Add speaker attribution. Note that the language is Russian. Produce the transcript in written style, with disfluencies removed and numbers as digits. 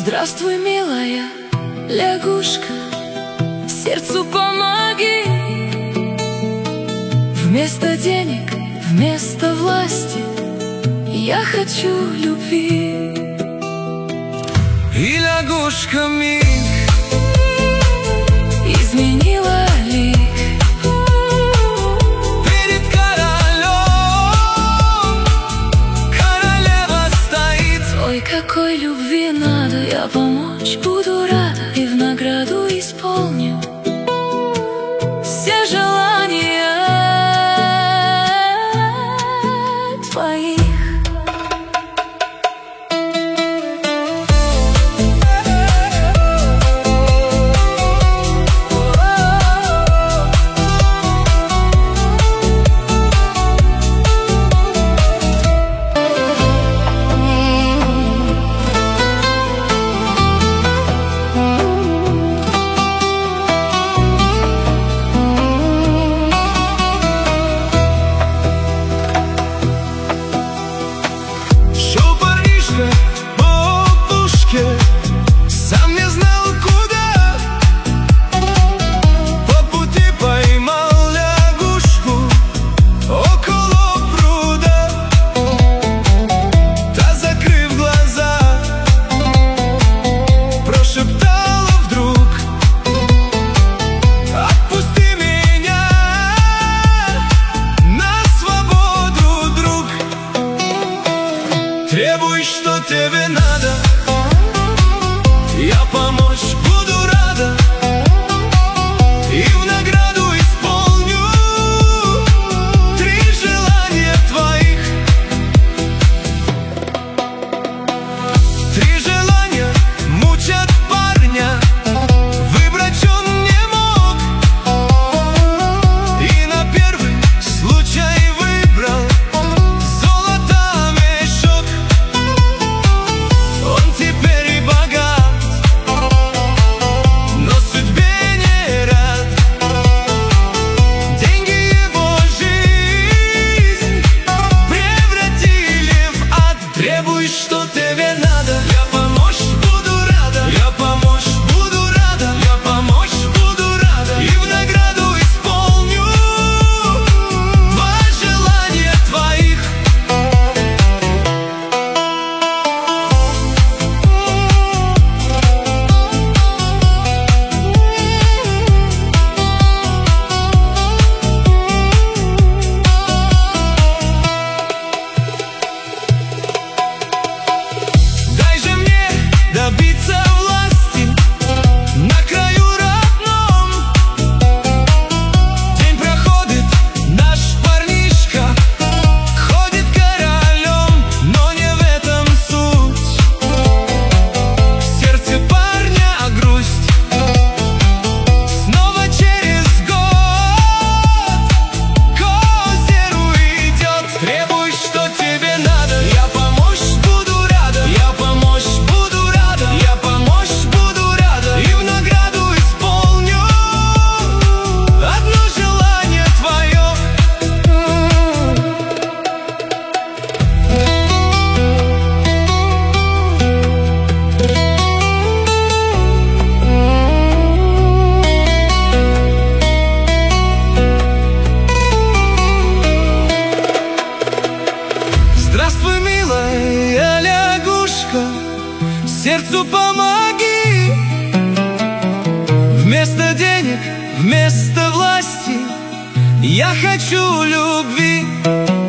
Speaker 1: Здравствуй, милая лягушка, сердцу помоги. Вместо денег, вместо власти я хочу любви.
Speaker 2: И лягушка миг
Speaker 1: изменила лик.
Speaker 2: перед королем королева стоит.
Speaker 1: Ой, какой любви надо, я помочь буду рада и в награду исполню все желания твоих.
Speaker 2: Сам не знал куда, по пути поймал лягушку около пруда. Та, закрыв глаза, прошептала вдруг: отпусти меня на свободу, друг. Требуй, что тебе надо, я помочь буду рада и в награду исполню 3 желания твоих. 3 желания мучат парня, выбрать он не мог, и на первый случай выбрал золото мешок. Он теперь и богат, но судьбе не рад. Деньги его жизнь превратили в ад. Требуй, что тебе надо, я помочь буду рада. Я помочь буду рада, я помочь буду рада и в награду исполню 2 желания твоих. Дай же мне добиться власти на краю родном. День проходит, наш парнишка ходит королем, но не в этом суть. В сердце парня грусть. Снова через год к озеру идет. Требуй, что тебе надо, я помочь буду рада. Я помочь буду рада, я помочь буду рада и в награду исполню 1 желание твое. Здравствуй, милая лягушка, сердцу помоги. Вместо денег, вместо власти я хочу любви.